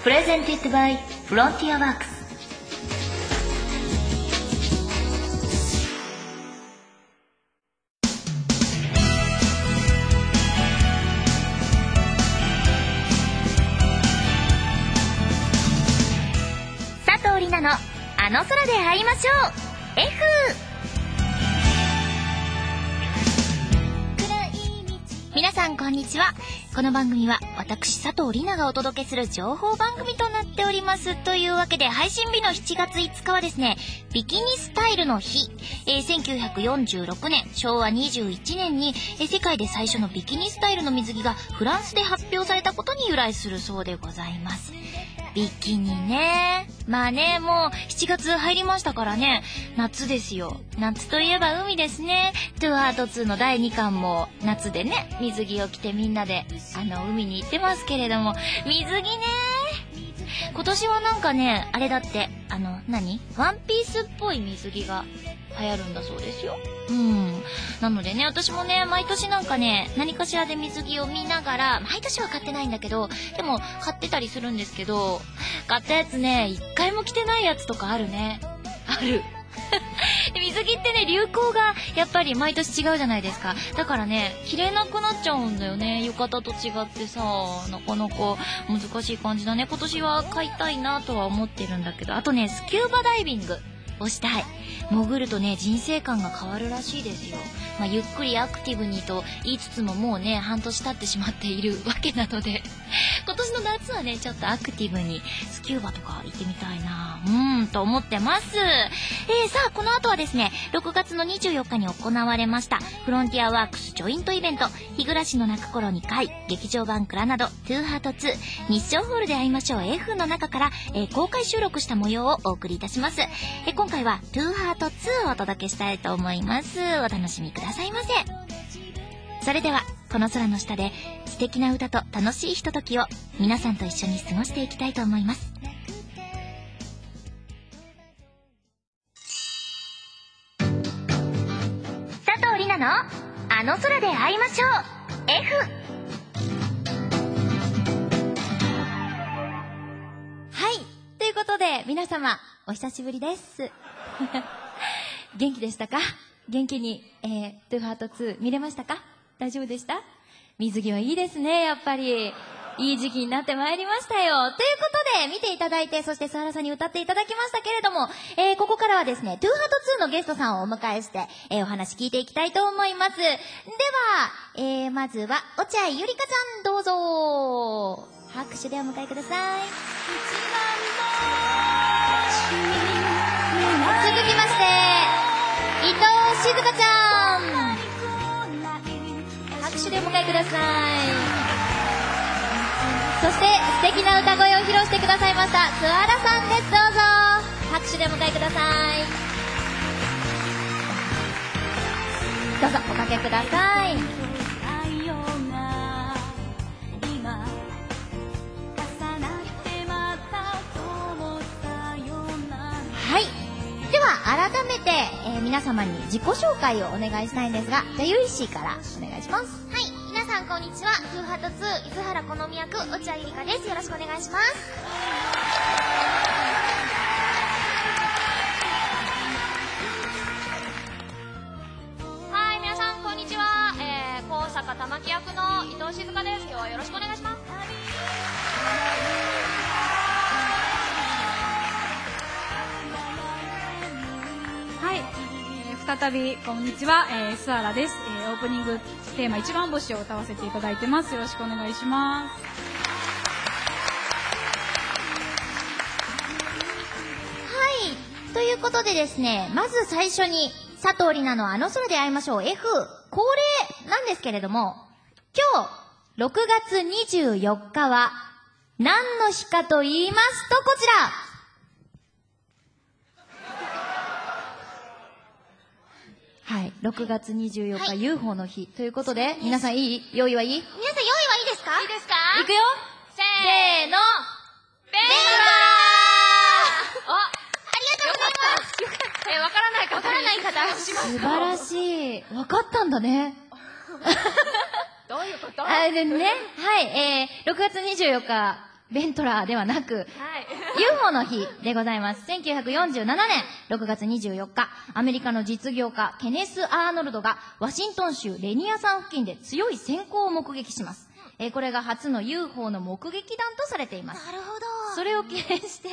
プレゼンティッドバイフロンティアワークス。佐藤里奈のあの空で会いましょう F。皆さんこんにちは。この番組は私佐藤里奈がお届けする情報番組となっております。というわけで配信日の7月5日はですね、ビキニスタイルの日。1946年昭和21年に世界で最初のビキニスタイルの水着がフランスで発表されたことに由来するそうでございます。ビキニね。まあね、もう7月入りましたからね、夏ですよ。夏といえば海ですね。トゥーハート2の第2巻も夏でね、水着を着てみんなで海に行ってますけれども、水着ね。今年はなんかね、あれだってワンピースっぽい水着が流行るんだそうですよ。なのでね、私もね、毎年なんかね、何かしらで水着を見ながら、毎年は買ってないんだけど、でも買ってたりするんですけど、買ったやつね、一回も着てないやつとかあるね。ある。水着ってね、流行がやっぱり毎年違うじゃないですか。だからね、着れなくなっちゃうんだよね。浴衣と違ってさ、なかなか難しい感じだね。今年は買いたいなとは思ってるんだけど、あとね、スキューバダイビングをしたい。潜るとね、人生観が変わるらしいですよ。ゆっくりアクティブにと言いつつももうね、半年経ってしまっているわけなので今年の夏はね、ちょっとアクティブにスキューバとか行ってみたいなと思ってます。さあこの後はですね、6月の24日に行われましたフロンティアワークスジョイントイベント、日暮らしの泣く頃に回劇場版クラなどトゥーハート2日照ホールで会いましょう F の中から、公開収録した模様をお送りいたします。今回はトゥーハート2をお届けしたいと思います。お楽しみくださいませ。それではこの空の下で素敵な歌と楽しいひとときを皆さんと一緒に過ごしていきたいと思います。佐藤里奈のあの空で会いましょう F。 はい、ということで皆様お久しぶりです元気でしたか？元気に、トゥーハート2見れましたか？大丈夫でした？水着はいいですね、やっぱり。いい時期になってまいりましたよ。ということで、見ていただいて、そしてスハラさんに歌っていただきましたけれども、ここからはですね、トゥーハート2のゲストさんをお迎えして、お話聞いていきたいと思います。では、まずは、落合ゆりかちゃん、どうぞ。拍手でお迎えください。続きまして、伊藤静香ちゃん、拍手でお迎えください。そして素敵な歌声を披露してくださいましたスハラさんです。どうぞ拍手でお迎えください。どうぞおかけください。はい、では改めて、皆様に自己紹介をお願いしたいんですが、じゃあゆいしーからお願いします。 はい、皆さんこんにちは。トゥーハート2伊豆原好み役落合ゆりかです。よろしくお願いします。はい、皆さんこんにちは。高坂玉木役の伊藤静香です。今日はよろしくお願いします。 はい、再びこんにちは、スハラです。オープニングテーマ一番星を歌わせていただいてます。よろしくお願いします。 はい、ということでですね、まず最初に佐藤里奈のあの空で会いましょう F 恒例なんですけれども、今日6月24日は何の日かと言いますと、こちらはい、6月24日、はい、UFO の日ということで、皆さんいい？用意はいい？皆さん用意はいいですか？いいですか？いくよ、せーの、ベンドラー。ありがとうございます。よかった。わからない方素晴らしい。わかったんだね。 どういうこと？ でね、はい、6月24日、 ベントラーではなく、 はい。 UFO の日でございます。1947年6月24日、アメリカの実業家ケネス・アーノルドがワシントン州レニア山付近で強い閃光を目撃します。これが初の UFO の目撃談とされています。 なるほど。 それを記念して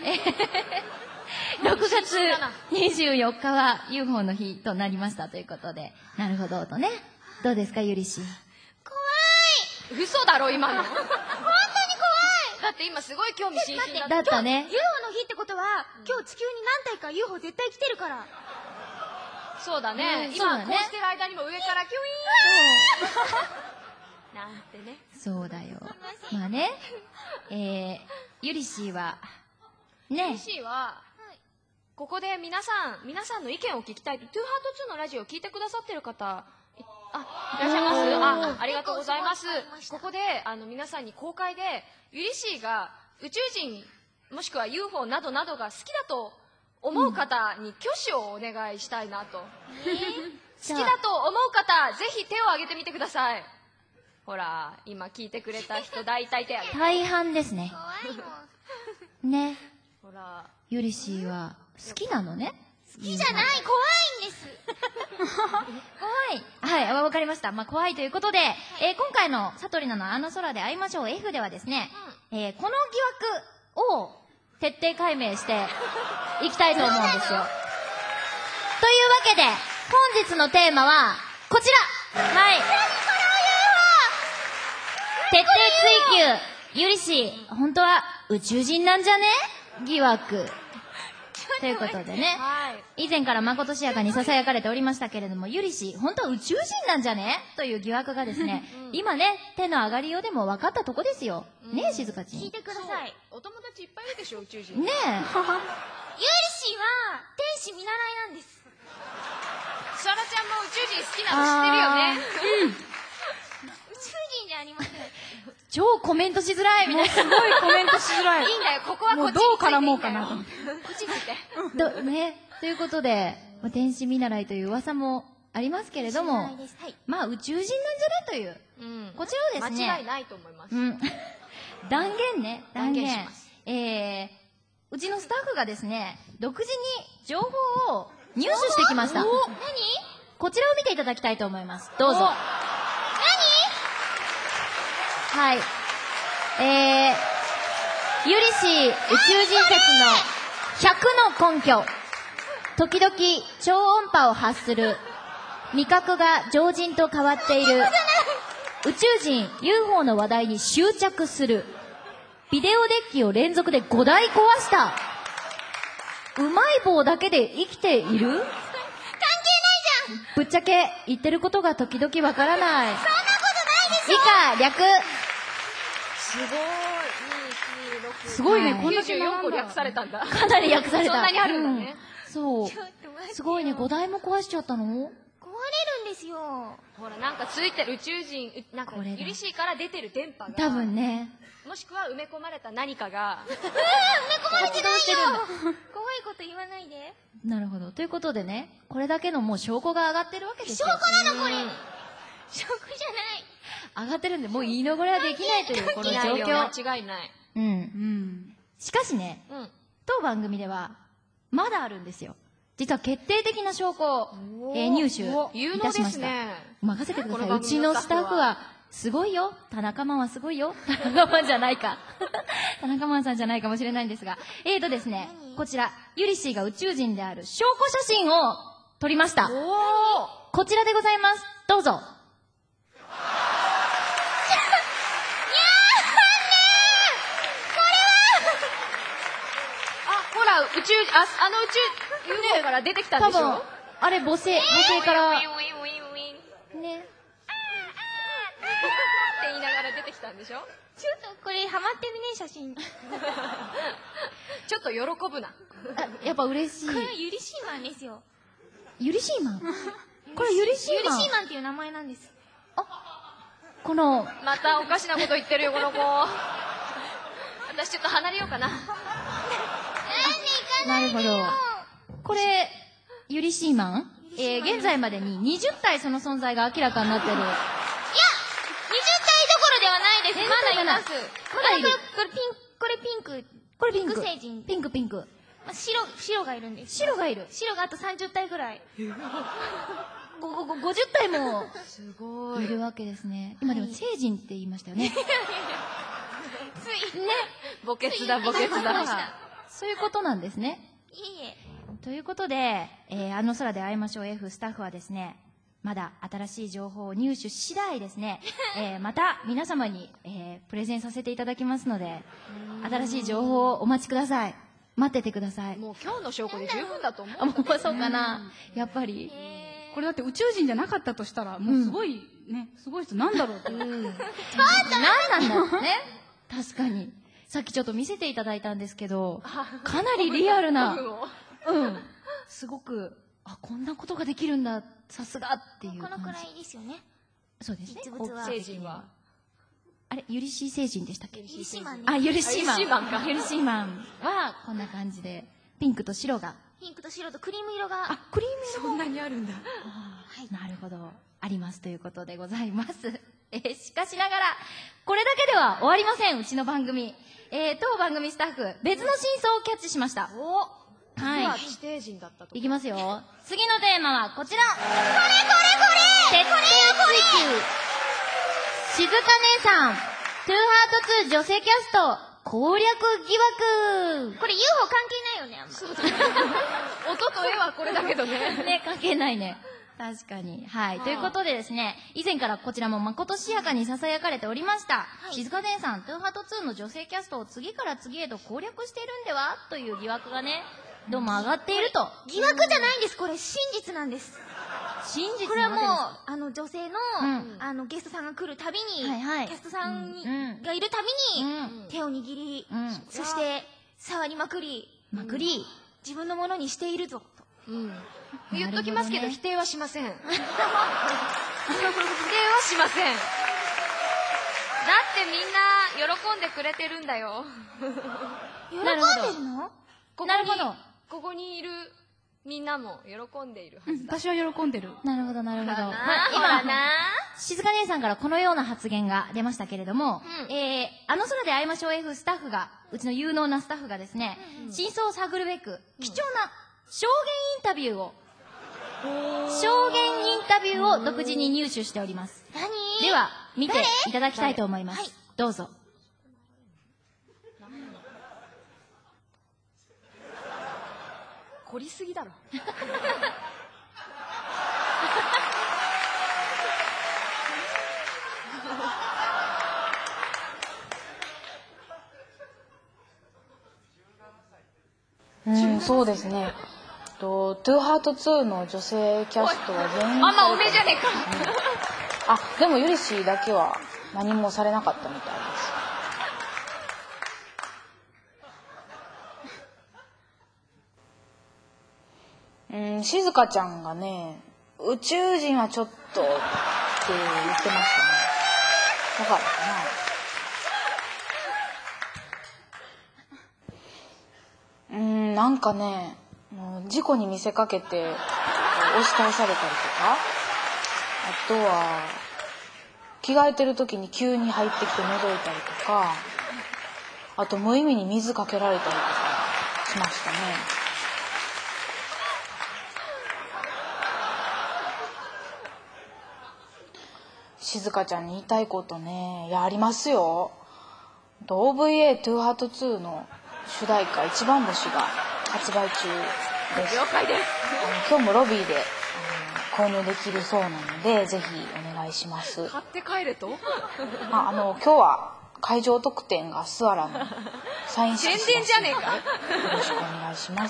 、6月24日は UFO の日となりましたということで、なるほどとね。どうですか、ゆりし。 嘘だろ、今の。本当に怖い。だって今すごい興味津々だった。 だったね。 UFO の日ってことは、今日地球に何体か UFO 絶対来てるから。 そうだね。今、 そうだねこうしてる間にも上からキュイーンなんてね。 そうだよ。まあね、ゆりしは、ね。 嬉しいは、ここで皆さんの意見を聞きたい。トゥーハート2のラジオを聞いてくださってる方、いらっしゃいます。ありがとうございます。ここで、皆さんに公開で、ゆりしーが宇宙人、もしくは UFO などなどが好きだと思う方に挙手をお願いしたいなと。好きだと思う方、ぜひ手を挙げてみてください。ほら、今聞いてくれた人、大体手挙げて。 大半ですね。 怖いもん。 ね。 ほら。 ゆりしは好きなのね。 好きじゃない、怖いんです。 怖い。はい、わかりました。まあ、怖いということで、今回のサトリナのあの空で会いましょう F ではですね、この疑惑を徹底解明していきたいと思うんですよ。というわけで、本日のテーマは、こちら。はい。徹底追求。ゆりし、本当は宇宙人なんじゃね？疑惑。ということでね、以前からまことしやかに囁かれておりましたけれども、ゆりし、本当は宇宙人なんじゃねという疑惑がですね、今ね、手の上がりようでも分かったとこですよ。ねえ、静香ちん。 聞いてください。 お友達いっぱいいるでしょ、宇宙人。 ねえ。 ゆりしは、天使見習いなんです。 さらちゃんも宇宙人好きなの知ってるよね。 宇宙人じゃありません。 超コメントしづらいみたいな。 すごいコメントしづらい。 いいんだよ、ここはこっちについていいんだよ。 もうどう絡もうかなと思って。 こっちについて。 ね。ということで、天使見習いという噂もありますけれども、 はい、 まあ宇宙人なんじゃねという、こちらをですね。 間違いないと思います。 断言ね、断言。 しますうちのスタッフがですね、独自に情報を入手してきました。 何？ こちらを見ていただきたいと思います。どうぞ。はい。ゆりし宇宙人説の100の根拠。時々超音波を発する。味覚が常人と変わっている。宇宙人 UFO の話題に執着する。ビデオデッキを連続で5台壊した。うまい棒だけで生きている？関係ないじゃん。 ぶっちゃけ言ってることが時々わからない。 そんなことないでしょ。 以下略。 すごい。 すごいね、 はいこんだけ 94個略されたんだ。 かなり略された。 そんなにあるんだね。 そう。すごいね、5台も壊しちゃったの？ 壊れるんですよ。 ほら、なんかついてる宇宙人、なんかこれだゆりしいから出てる電波が。 多分ね。 もしくは埋め込まれた何かが。 埋め込まれてないよ。怖いこと言わないで。 なるほど。ということでね、これだけのもう証拠が上がってるわけですよ。 証拠なのこれ。証拠じゃない。 上がってるんで、もう言い逃れはできないというこの状況。 間違いない。 しかしね、当番組では、まだあるんですよ。実は決定的な証拠を、入手いたしました。任せてください。うちのスタッフは、すごいよ。田中マンはすごいよ。田中マンじゃないか。田中マンさんじゃないかもしれないんですが。ですね、こちら、ゆりしーが宇宙人である証拠写真を撮りました。こちらでございます。どうぞ。 ほら、あの宇宙 UFO から出てきたんでしょ？ 多分、あれ母星からね。 って言いながら出てきたんでしょ？ ちょっとこれハマってるね、写真。 ちょっと喜ぶな。 やっぱ嬉しい。 これゆりしーマンですよ。 ゆりしーマン？これゆりしーマン？ ゆりしーマンっていう名前なんです。 この、 またおかしなこと言ってるよ、この子。私ちょっと離れようかな。 なるほど。これ、ゆりしーマン？現在までに20体その存在が明らかになってる。 いや、20体どころではないです。 います。まだいる。 これピンク。 これピンク。 星人。 ピンクピンク。 白がいるんです。 白がいる。 白があと30体ぐらい。 50体もすごいるわけですね。今でも星人って言いましたよね。 つい。 ね。 墓穴だ、墓穴だ。 そういうことなんですね。 いえいえ。 ということで、あの空で会いましょう F スタッフはですね、まだ新しい情報を入手次第ですね、また皆様に、プレゼンさせていただきますので、新しい情報をお待ちください。待っててください。 もう今日の証拠で十分だと思う。 あ、もうそうかな。やっぱり。 これだって宇宙人じゃなかったとしたら、もうすごいね、すごい人なんだろうって。 何なんだろうね。確かに。さっきちょっと見せていただいたんですけど、かなりリアルな、すごく、こんなことができるんだ、さすがっていう感じ。 このくらいですよね。 そうですね。 実物は。 星人は。 あれ、ユリシー星人でしたっけ？ ユリシーマンね。 あ、ユリシーマン。 ユリシーマンか。 ユリシーマンはこんな感じで、ピンクと白が。 ピンクと白とクリーム色が。 クリーム色そんなにあるんだ。 なるほど。ありますということでございます。しかしながら、これだけでは終わりません、うちの番組。当番組スタッフ、別の真相をキャッチしました。はい。 地底人だったと。 いきますよ。次のテーマはこちら。鉄道追求。静香姉さん、トゥーハート2女性キャスト、攻略疑惑。 これ UFO 関係ないよね、あんま。 音と絵はこれだけどね。 ね、関係ないね。確かに。はい。ということでですね、以前からこちらもまことしやかに囁かれておりました。静香姉さん、トゥーハート2の女性キャストを次から次へと攻略しているんではという疑惑がね、どうも上がっていると。 疑惑じゃないんです、これ真実なんです。 真実これはもうなわけです。 女性の、ゲストさんが来るたびに、 はいはいキャストさんに、 うんがいるたびに、 うん手を握り、 うんそして触りまくり、自分のものにしているぞと。 言っときますけど、 なるほどね否定はしません。否定はしません。だってみんな喜んでくれてるんだよ。 喜んでるの？ なるほど。 ここにいるみんなも喜んでいるはずだ。 私は喜んでる。 なるほど、なるほど。 ほら今、 な静香姉さんからこのような発言が出ましたけれども、あの空で会いましょう F スタッフが、うちの有能なスタッフがですね、真相を探るべく、貴重な証言インタビューを独自に入手しております。 何？ では、見ていただきたいと思います。どうぞ。 凝りすぎだろ。 そうですね。トゥーハート2の女性キャストは全員あんまおめじゃねえか。 でもユリシーだけは何もされなかったみたいです。静香ちゃんがね、宇宙人はちょっとって言ってましたね。だからかな。なんかね、もう事故に見せかけて押し倒されたりとか、あとは着替えてる時に急に入ってきて覗いたりとか、あと無意味に水かけられたりとかしましたね。静香ちゃんに言いたいことね、ありますよ。OVA トゥーハート2の主題歌一番星が発売中です。 了解です。 今日もロビーで購入できるそうなので、ぜひお願いします。 買って帰れと？ 今日は会場特典がスアラのサイン色宣伝じゃねえか。 よろしくお願いします。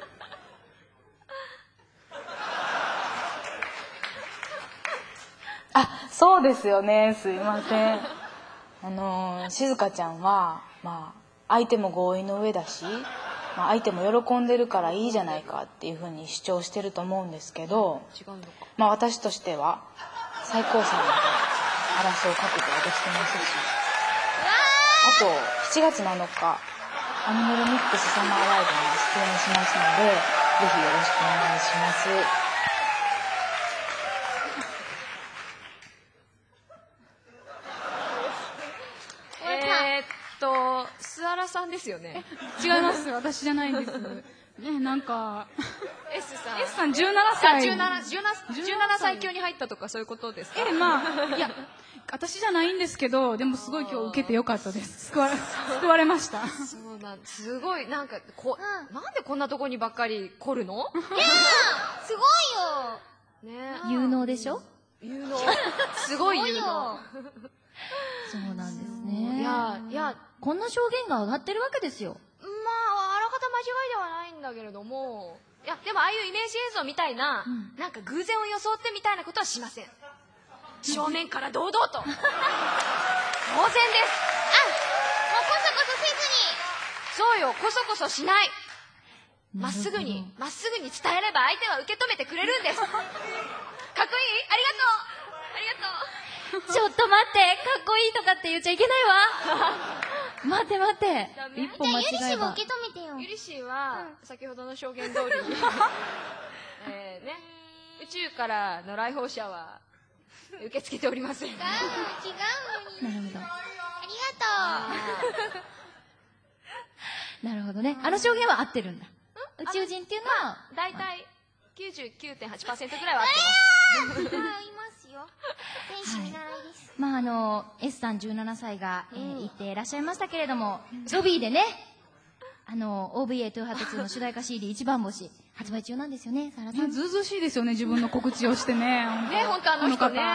そうですよね。すいません。静香ちゃんは、相手も合意の上だし、相手も喜んでるからいいじゃないかっていうふうに主張してると思うんですけど、 違うのか。 私としては最高裁まで争う覚悟ができてますし、あと7月7日アニメルミックスサマーライブに出演しますので、ぜひよろしくお願いします。 さんですよね。 違います。私じゃないんです。ね、なんか、 S さん。 S さん17歳。 17歳級に入ったとかそういうことですか？ まあ、いや、私じゃないんですけど、でもすごい今日受けてよかったです。救われました。 そうなん、すごい、なんか、なんでこんなとこにばっかり来るの？ すごいよ。 ね。 有能でしょ？ 有能。すごい有能。 そうなんですね。 いや、 こんな証言が上がってるわけですよ。 まあ、あらかた間違いではないんだけれども、いや、でもああいうイメージ映像みたいな、なんか偶然を装ってみたいなことはしません。正面から堂々と。当然です。 もうこそこそせそうよ、こそこそしない。まっすぐなるに伝えれば相手は受け止めてくれるんです。かっこいい？ありがとう。 ちょっと待って、かっこいいとかって言っちゃいけないわ。待って。 ダメ？ 一歩間違えば。 受け止めてよ。 ゆりしんは、先ほどの証言通り、宇宙からの来訪者は受け付けておりません。 違うのに。 なるほど。 ありがとう。 なるほどね。あの証言は合ってるんだ。宇宙人っていうのは、 だいたい 99.8% ぐらいは合ってます。 いますよ。天使見習いです。 まあS さん17歳が、言っていらっしゃいましたけれども、ロビーでね、OVA トゥーハート2の主題歌 CD 一番星発売中なんですよね、サラさん。 ずうずうしいですよね、自分の告知をしてね。 ね、本当あの人ね。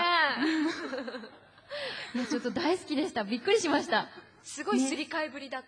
いやちょっと大好きでした。びっくりしました。 すごいすり替えぶりだった。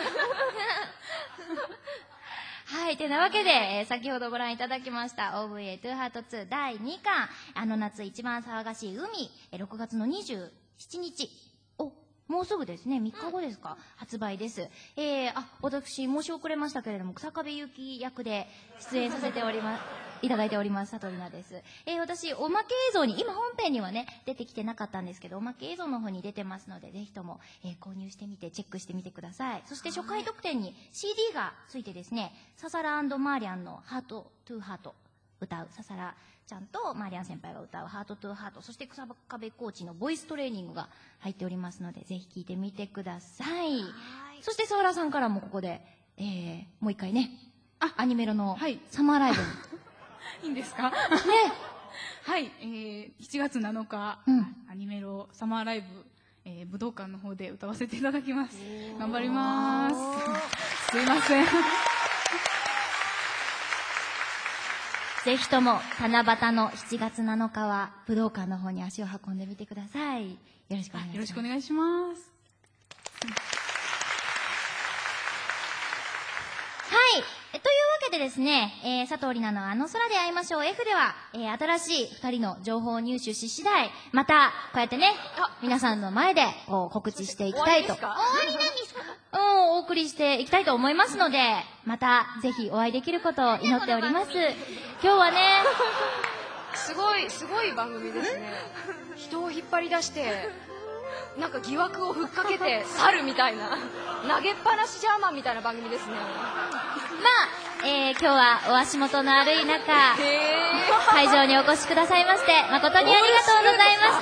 はい、てなわけで、先ほどご覧いただきました OVA トゥーハート2第2巻、あの夏一番騒がしい海、6月の27日。もうすぐですね、3日後ですか、発売です。私申し遅れましたけれども、草壁ゆき役で出演させていただいております、佐藤里奈です。私、おまけ映像に、今本編にはね、出てきてなかったんですけど、おまけ映像の方に出てますので、ぜひとも、購入してみて、チェックしてみてください。そして初回特典に CD がついてですね、ササラ&マーリャンのハートトゥーハート歌う、ササラちゃんとマーリャン先輩が歌うハートトゥーハート、そして草壁コーチのボイストレーニングが入っておりますので、ぜひ聴いてみてください。そしてソーラさんからもここで、もう一回ね、アニメロのサマーライブに。 いいんですか？ね。はい、7月7日、アニメロサマーライブ、武道館の方で歌わせていただきます。頑張ります。すいません。 ぜひとも七夕の7月7日は武道館の方に足を運んでみてください。よろしくお願いします。 よろしくお願いします。 はい。というわけでですね、佐藤里奈のあの空で会いましょう F では、新しい2人の情報を入手し次第、また、こうやってね、皆さんの前で告知していきたいと。 終わりなんですか？ お送りしていきたいと思いますので、またぜひお会いできることを祈っております。今日はね、 すごい番組ですね。人を引っ張り出して、なんか疑惑をふっかけて去るみたいな、投げっぱなしジャーマンみたいな番組ですね。 今日はお足元の悪い中、会場にお越しくださいまして、誠にありがとうございました。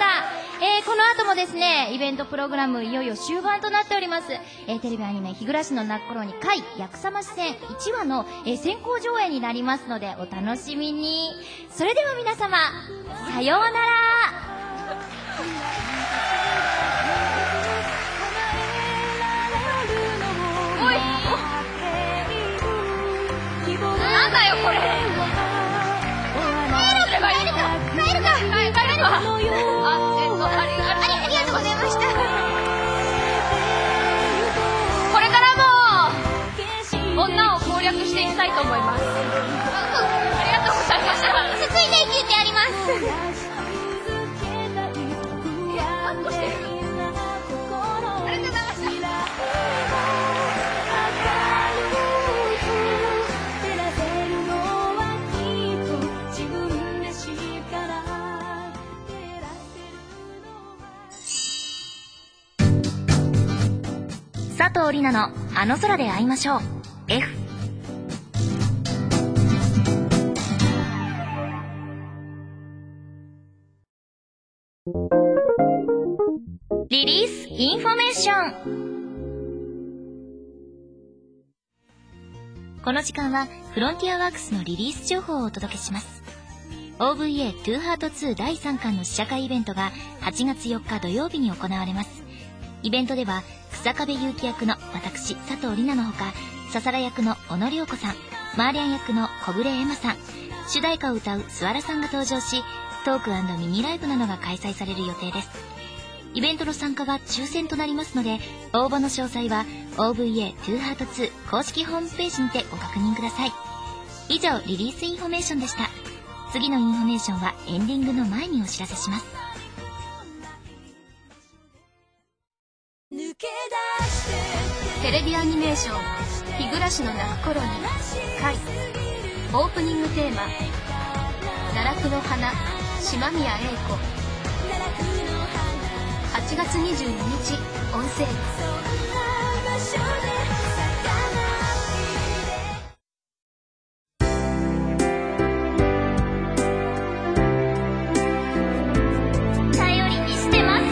この後もですね、イベントプログラムいよいよ終盤となっております。テレビアニメ日暮らしの泣く頃に回役さまし戦1話の、先行上映になりますのでお楽しみに。それでは皆様、さようなら。 おい、なんだよこれ。帰るか。ありがとうございました。これからも女を攻略していきたいと思います。ありがとうございました。 ついて言ってやります。 カットしてる。ありがとうございました。 佐藤里奈のあの空で会いましょう F。 リリースインフォメーション。 この時間はフロンティアワークスのリリース情報をお届けします。OVA Too Hard 2第3巻の試写会イベントが8月4日土曜日に行われます。イベントでは草壁優樹役の私佐藤里奈のほか、ささら役の小野涼子さん、マーリャン役の小暮エマさん、主題歌を歌うスワラさんが登場し、トーク&ミニライブなどが開催される予定です。イベントの参加は抽選となりますので、応募の詳細は OVA Too Hard 2公式ホームページにてご確認ください。以上、リリースインフォメーションでした。次のインフォメーションはエンディングの前にお知らせします。 テレビアニメーション「日暮らしの泣く頃に」回オープニングテーマ「奈落の花」島宮英子。8月22日オンセール。 頼りにしてます。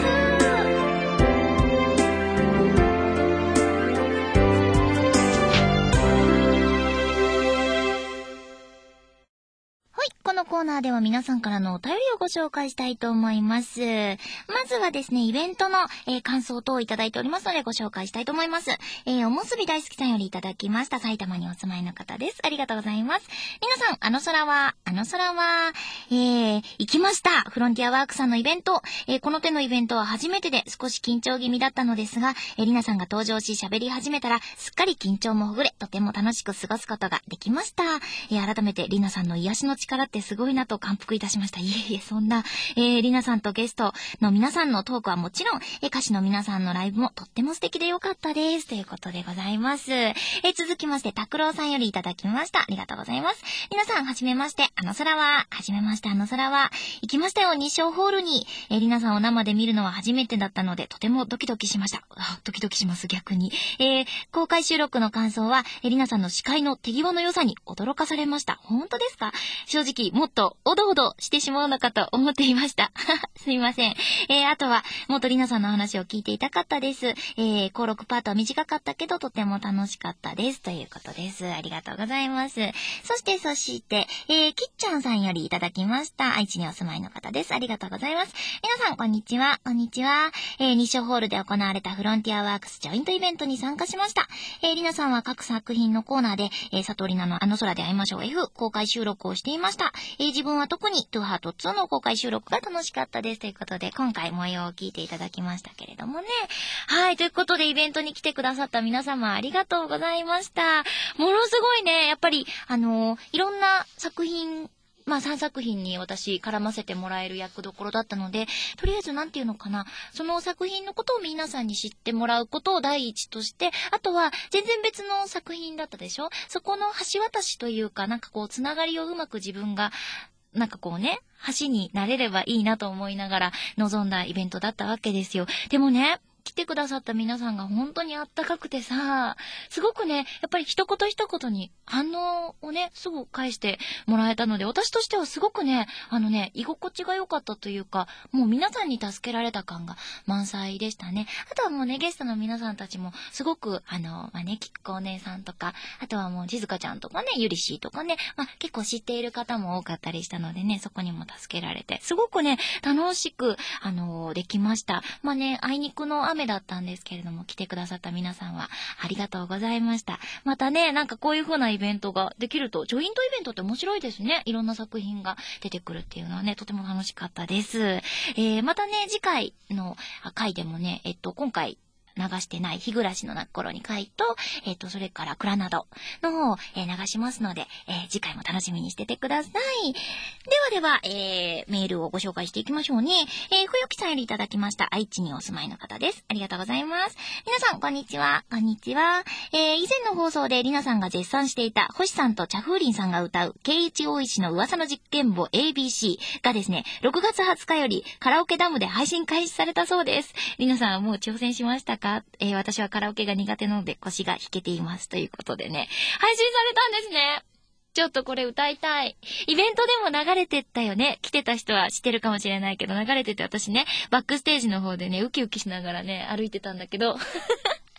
このコーナーでは皆さんからのお便りをご紹介したいと思います。まずはですね、イベントの、感想等をいただいておりますのでご紹介したいと思います。おむすび大好きさんよりいただきました。埼玉にお住まいの方です。ありがとうございます。皆さん、あの空は、行きました。フロンティアワークさんのイベント。この手のイベントは初めてで少し緊張気味だったのですが、りなさんが登場し喋り始めたら、すっかり緊張もほぐれ、とても楽しく過ごすことができました。改めてりなさんの癒しの力ってすごいなと感服いたしました。いえいえ、そんな、りなさんとゲストの皆さんのトークはもちろん、歌手の皆さんのライブもとっても素敵でよかったです。ということでございます。続きまして、拓郎さんよりいただきました。ありがとうございます。皆さん、はじめまして、あの空は、行きましたよ、日照ホールに。りなさんを生で見るのは初めてだったので、とてもドキドキしました。ドキドキします、逆に。公開収録の感想は、りなさんの司会の手際の良さに驚かされました。本当ですか？正直、もっとおどおどしてしまうのかと思っていました。すいません。あとは、もっとりなさんの話を聞いていたかったです。登録パートは短かったけど、とても楽しかったです。ということです。ありがとうございます。そして、きっちゃんさんよりいただきました。愛知にお住まいの方です。ありがとうございます。皆さん、こんにちは。日照ホールで行われたフロンティアワークスジョイントイベントに参加しました。りなさんは各作品のコーナーで、佐藤里奈のあの空で会いましょう F 公開収録をしていました。自分は特にトゥーハート2の公開収録が楽しかったです。ということで、今回模様を聞いていただきましたけれどもね。はい、ということでイベントに来てくださった皆様ありがとうございました。ものすごいね、やっぱり、いろんな作品、3作品に私絡ませてもらえる役どころだったので、とりあえずなんていうのかな、その作品のことを皆さんに知ってもらうことを第一として、あとは全然別の作品だったでしょ？そこの橋渡しというか、つながりをうまく自分が橋になれればいいなと思いながら臨んだイベントだったわけですよ。でもね、来てくださった皆さんが本当にあったかくてさ、すごくね、やっぱり一言一言に反応をね、すぐ返してもらえたので、私としてはすごくね、居心地が良かったというか、もう皆さんに助けられた感が満載でしたね。あとはもうね、ゲストの皆さんたちもすごく、きっこお姉さんとか、あとはもうじずかちゃんとかね、ゆりしーとかね、結構知っている方も多かったりしたのでね、そこにも助けられて、すごくね、楽しく、できました。あいにくの雨だったんですけれども、来てくださった皆さんはありがとうございました。またね、こういう風なイベントができると、ジョイントイベントって面白いですね。いろんな作品が出てくるっていうのはね、とても楽しかったです。またね、次回の回でもね、今回流してない日暮らしの泣く頃に回と、それからクラナドの方を、流しますので、次回も楽しみにしててください。では、メールをご紹介していきましょうね。ふよきさんよりいただきました。愛知にお住まいの方です。ありがとうございます。皆さん、こんにちは。以前の放送でりなさんが絶賛していた星さんと茶風鈴さんが歌う K1 大石の噂の実験簿 ABC がですね、6月20日よりカラオケダムで配信開始されたそうです。りなさんはもう挑戦しましたか？私はカラオケが苦手なので腰が弾けています。ということでね、配信されたんですね。ちょっとこれ歌いたい。イベントでも流れてったよね。来てた人は知ってるかもしれないけど、流れてて私ね、バックステージの方でね、ウキウキしながらね、歩いてたんだけど、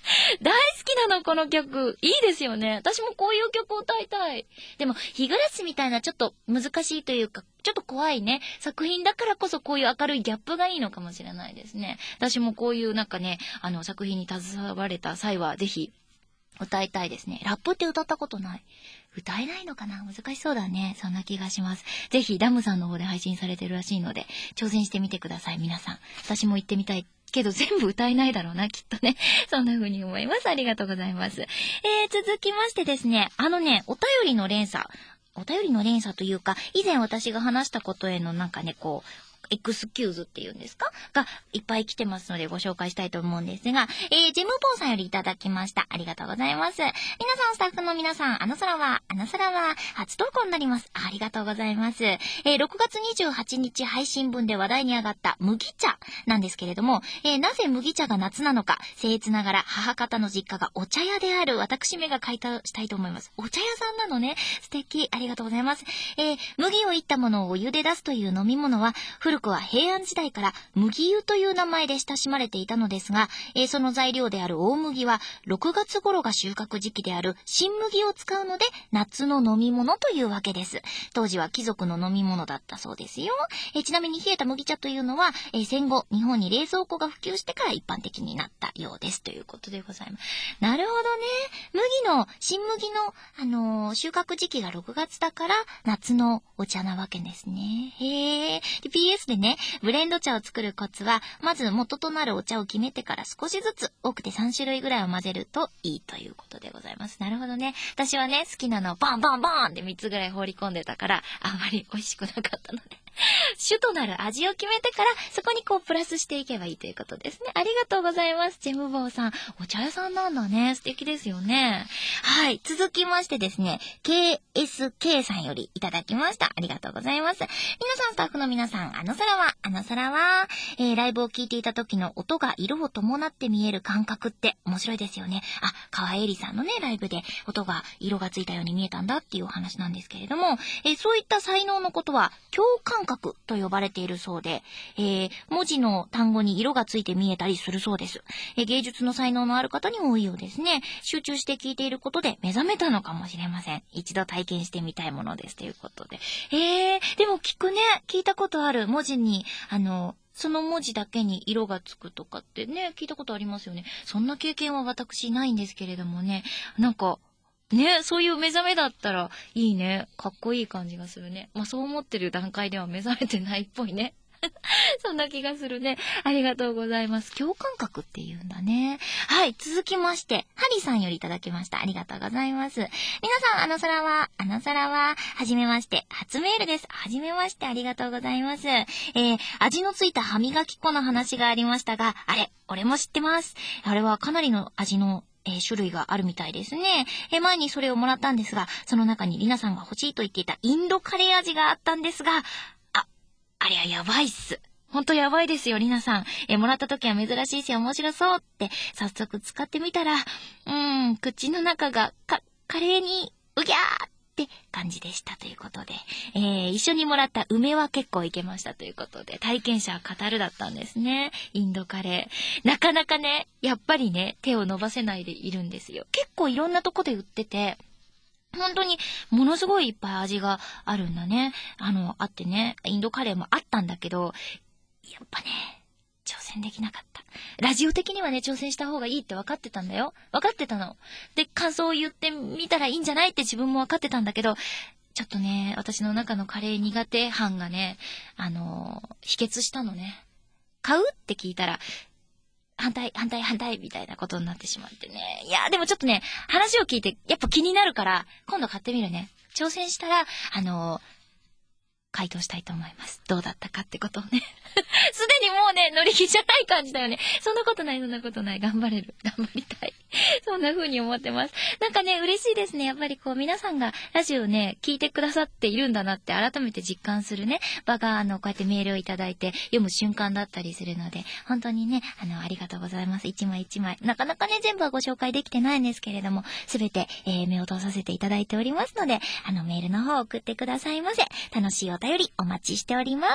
大好きなの、この曲。いいですよね。私もこういう曲を歌いたい。でも、日暮らしみたいなちょっと難しいというか、ちょっと怖いね、作品だからこそこういう明るいギャップがいいのかもしれないですね。私もこういうなんかね、作品に携われた際は、ぜひ、歌いたいですね。ラップって歌ったことない。歌えないのかな？難しそうだね。そんな気がします。ぜひダムさんの方で配信されてるらしいので、挑戦してみてください、皆さん。私も行ってみたいけど全部歌えないだろうな、きっとね。そんな風に思います。ありがとうございます。続きましてですね、お便りの連鎖というか、以前私が話したことへのなんかね、こう、エクスキューズっていうんですかがいっぱい来てますのでご紹介したいと思うんですが、ジェムボーさんよりいただきました。ありがとうございます。皆さん、スタッフの皆さん、あの空は初投稿になります。ありがとうございます。6月28日配信分で話題に上がった麦茶なんですけれども、なぜ麦茶が夏なのか、僭越ながら母方の実家がお茶屋である私めが回答したいと思います。お茶屋さんなのね。素敵。ありがとうございます。麦をいったものをお湯で出すという飲み物は、古くは平安時代から麦湯という名前で親しまれていたのですが、その材料である大麦は6月頃が収穫時期である新麦を使うので夏の飲み物というわけです。当時は貴族の飲み物だったそうですよ。ちなみに冷えた麦茶というのは、戦後日本に冷蔵庫が普及してから一般的になったようですということでございます。なるほどね。新麦の、収穫時期が6月だから夏のお茶なわけですね。へー。PS でね、ブレンド茶を作るコツは、まず元となるお茶を決めてから少しずつ、多くて3種類ぐらいを混ぜるといいということでございます。なるほどね。私はね、好きなのをバンバンバンって3つぐらい放り込んでたから、あんまり美味しくなかったので。主となる味を決めてから、そこにこうプラスしていけばいいということですね。ありがとうございます。ジェムボーさん。お茶屋さんなんだね。素敵ですよね。はい。続きましてですね、KSK さんよりいただきました。ありがとうございます。皆さん、スタッフの皆さん、あの空は、ライブを聞いていた時の音が色を伴って見える感覚って面白いですよね。川江里さんのね、ライブで音が色がついたように見えたんだっていうお話なんですけれども、そういった才能のことは、共感覚と呼ばれているそうで、文字の単語に色がついて見えたりするそうです。芸術の才能のある方に多いようですね。集中して聞いていることで目覚めたのかもしれません。一度体験してみたいものですということで。でも聞いたことある。文字に、その文字だけに色がつくとかってね、聞いたことありますよね。そんな経験は私ないんですけれどもね、なんか、ね、そういう目覚めだったらいいね。かっこいい感じがするね。そう思ってる段階では目覚めてないっぽいね。そんな気がするね。ありがとうございます。共感覚って言うんだね。はい、続きまして、ハリさんよりいただきました。ありがとうございます。皆さん、あの空は、はじめまして。初メールです。はじめまして、ありがとうございます。味のついた歯磨き粉の話がありましたが、俺も知ってます。あれはかなりの味の種類があるみたいですね。前にそれをもらったんですが、その中にリナさんが欲しいと言っていたインドカレー味があったんですが、あれはやばいっす。ほんとやばいですよ、リナさん。もらった時は珍しいし面白そうって、早速使ってみたら、口の中がカレーに、うぎゃーって感じでしたということで、一緒にもらった梅は結構いけましたということで、体験者は語るだったんですね。インドカレー。なかなかね、やっぱりね、手を伸ばせないでいるんですよ。結構いろんなとこで売ってて、本当にものすごいいっぱい味があるんだね。あってね、インドカレーもあったんだけど、やっぱね、挑戦できなかった。ラジオ的にはね、挑戦した方がいいって分かってたんだよ。分かってたの。で、感想を言ってみたらいいんじゃないって自分も分かってたんだけど、ちょっとね、私の中のカレー苦手犯がね、秘訣したのね。買うって聞いたら、反対みたいなことになってしまってね。いや、でもちょっとね、話を聞いてやっぱ気になるから、今度買ってみるね。挑戦したら、回答したいと思います。どうだったかってことをね。すでにもうね、乗り気じゃない感じだよね。そんなことない。頑張りたい。そんな風に思ってます。なんかね、嬉しいですね。やっぱりこう、皆さんがラジオね、聞いてくださっているんだなって改めて実感するね、場が、こうやってメールをいただいて読む瞬間だったりするので、本当にね、ありがとうございます。一枚一枚。なかなかね、全部はご紹介できてないんですけれども、すべて、目を通させていただいておりますので、メールの方を送ってくださいませ。楽しいお便りお待ちしております。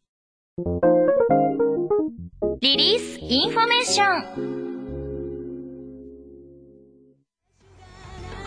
リリースインフォメーション。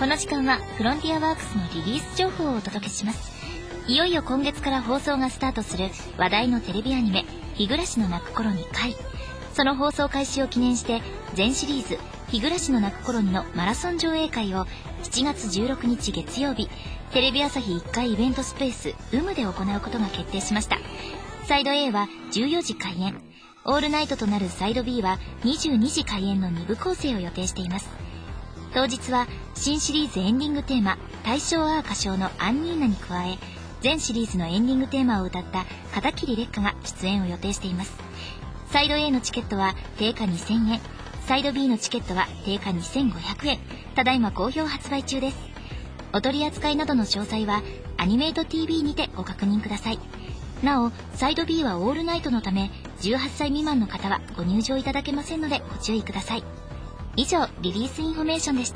この時間はフロンティアワークスのリリース情報をお届けします。いよいよ今月から放送がスタートする話題のテレビアニメ日暮の泣く頃に回。その放送開始を記念して全シリーズ日暮の泣く頃にのマラソン上映会を7月16日月曜日テレビ朝日1階イベントスペースUMで行うことが決定しました。サイド A は14時開演、オールナイトとなるサイド B は22時開演の2部構成を予定しています。当日は新シリーズエンディングテーマ大正アー歌唱のアンニーナに加え、全シリーズのエンディングテーマを歌った片桐烈歌が出演を予定しています。サイド A のチケットは定価2000円、サイド B のチケットは定価2500円、ただいま好評発売中です。お取り扱いなどの詳細はアニメイト TV にてご確認ください。なお、サイド B はオールナイトのため18歳未満の方はご入場いただけませんのでご注意ください。以上、リリースインフォメーションでした。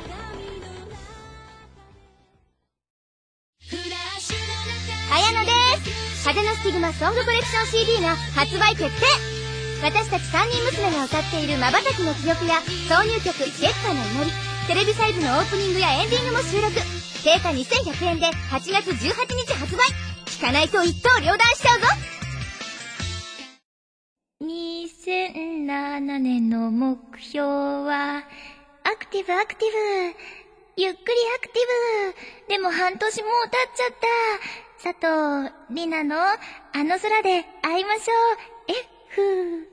綾乃です。風のスティグマソングコレクション CD が発売決定。私たち3人娘が歌っている瞬きの記憶や挿入曲月下の祈り、テレビサイズのオープニングやエンディングも収録。定価2100円で8月18日発売。聞かないと一刀両断しちゃうぞ。 2007年の目標はアクティブアクティブ、ゆっくりアクティブ。でも半年もう経っちゃった。佐藤里奈のあの空で会いましょう F。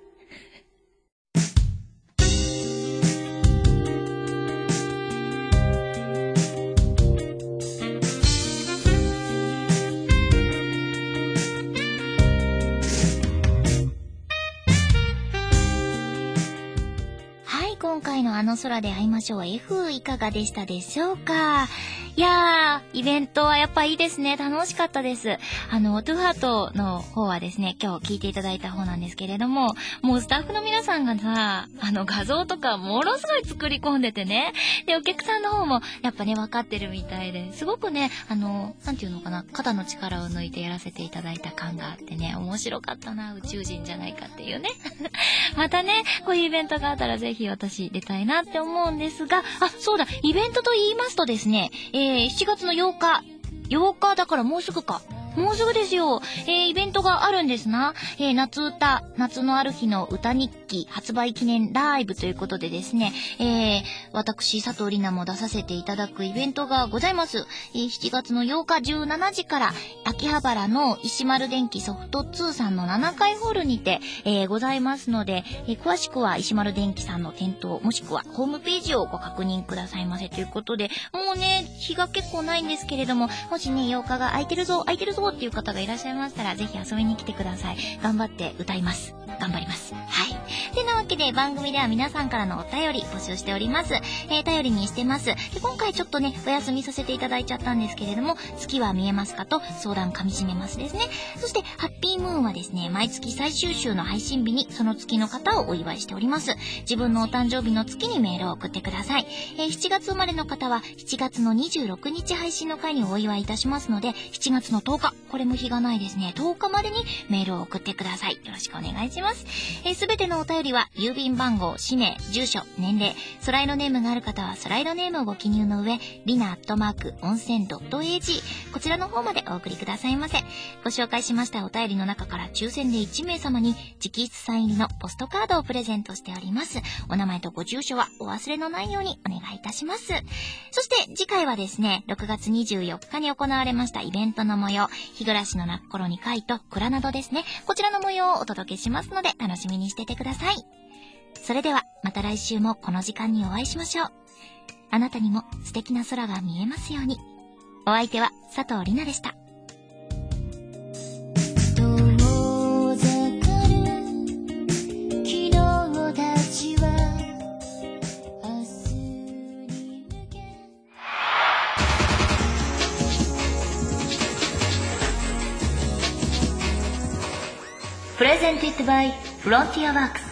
今回のあの空で会いましょう F いかがでしたでしょうか。いやー、イベントはやっぱいいですね。楽しかったです。トゥーハートの方はですね、今日聞いていただいた方なんですけれども、もうスタッフの皆さんがさ、画像とかものすごい作り込んでてね。で、お客さんの方もやっぱね、分かってるみたいで、すごくね、なんていうのかな、肩の力を抜いてやらせていただいた感があってね、面白かったな、宇宙人じゃないかっていうね。またね、こういうイベントがあったらぜひ私出たいなって思うんですが、そうだ、イベントと言いますとですね、7月の8日だからもうすぐか。もうすぐですよ。イベントがあるんですな。夏歌、夏のある日の歌日記発売記念ライブということでですね、私佐藤里奈も出させていただくイベントがございます。7月の8日17時から秋葉原の石丸電機ソフト2さんの7階ホールにて、ございますので、詳しくは石丸電機さんの店頭もしくはホームページをご確認くださいませということで、もうね、日が結構ないんですけれども、もしね、8日が空いてるぞっていう方がいらっしゃいましたら、ぜひ遊びに来てください。頑張って歌います。頑張ります。はい。てなわけで番組では皆さんからのお便り募集しております。頼りにしてます。で、今回ちょっとね、お休みさせていただいちゃったんですけれども、月は見えますかと相談噛み締めますですね。そして、ハッピームーンはですね、毎月最終週の配信日にその月の方をお祝いしております。自分のお誕生日の月にメールを送ってください。7月生まれの方は7月の26日配信の回にお祝いいたしますので、7月の10日、これも日がないですね、10日までにメールを送ってください。よろしくお願いします。すべてのお便りは郵便番号、氏名、住所、年齢、スライドネームがある方はスライドネームをご記入の上、rina@onsen.ag こちらの方までお送りくださいませ。ご紹介しましたお便りの中から抽選で1名様に直筆サイン入りのポストカードをプレゼントしております。お名前とご住所はお忘れのないようにお願いいたします。そして次回はですね、6月24日に行われましたイベントの模様、日暮の泣く頃に会と蔵などですね、こちらの模様をお届けしますので楽しみにしててください。それではまた来週もこの時間にお会いしましょう。あなたにも素敵な空が見えますように。お相手は佐藤里奈でした。プレゼンティッドバイフロンティアワークス。